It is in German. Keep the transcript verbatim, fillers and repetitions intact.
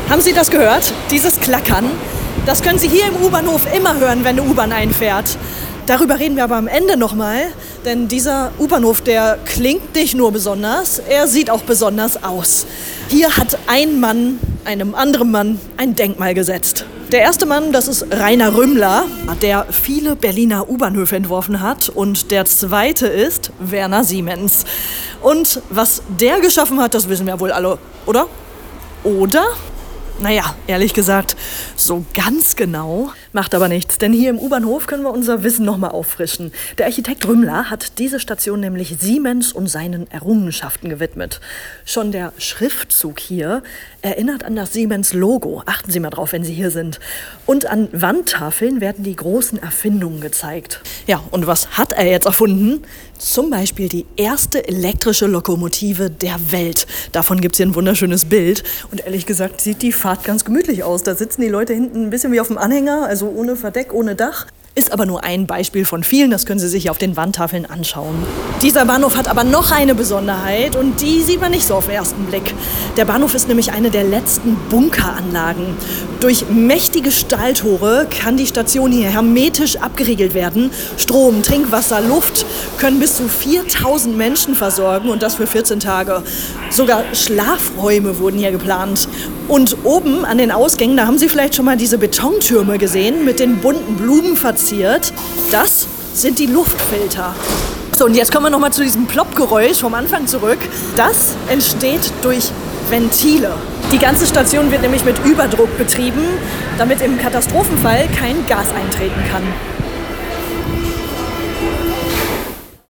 Haben Sie das gehört? Dieses Klackern? Das können Sie hier im U-Bahnhof immer hören, wenn eine U-Bahn einfährt. Darüber reden wir aber am Ende nochmal, denn dieser U-Bahnhof, der klingt nicht nur besonders, er sieht auch besonders aus. Hier hat ein Mann einem anderen Mann ein Denkmal gesetzt. Der erste Mann, das ist Rainer Rümmler, der viele Berliner U-Bahnhöfe entworfen hat. Und der zweite ist Werner Siemens. Und was der geschaffen hat, das wissen wir wohl alle, oder? Oder? Naja, ehrlich gesagt, so ganz genau macht aber nichts. Denn hier im U-Bahnhof können wir unser Wissen nochmal auffrischen. Der Architekt Rümmler hat diese Station nämlich Siemens und seinen Errungenschaften gewidmet. Schon der Schriftzug hier erinnert an das Siemens-Logo. Achten Sie mal drauf, wenn Sie hier sind. Und an Wandtafeln werden die großen Erfindungen gezeigt. Ja, und was hat er jetzt erfunden? Zum Beispiel die erste elektrische Lokomotive der Welt. Davon gibt es hier ein wunderschönes Bild. Und ehrlich gesagt sieht die Fahrt ganz gemütlich aus. Da sitzen die Leute hinten ein bisschen wie auf dem Anhänger, also ohne Verdeck, ohne Dach. Ist aber nur ein Beispiel von vielen, das können Sie sich auf den Wandtafeln anschauen. Dieser Bahnhof hat aber noch eine Besonderheit und die sieht man nicht so auf den ersten Blick. Der Bahnhof ist nämlich eine der letzten Bunkeranlagen. Durch mächtige Stahltore kann die Station hier hermetisch abgeriegelt werden. Strom, Trinkwasser, Luft können bis zu viertausend Menschen versorgen und das für vierzehn Tage. Sogar Schlafräume wurden hier geplant. Und oben an den Ausgängen, da haben Sie vielleicht schon mal diese Betontürme gesehen, mit den bunten Blumen verziert. Das sind die Luftfilter. So, und jetzt kommen wir nochmal zu diesem Plopp-Geräusch vom Anfang zurück. Das entsteht durch Ventile. Die ganze Station wird nämlich mit Überdruck betrieben, damit im Katastrophenfall kein Gas eintreten kann.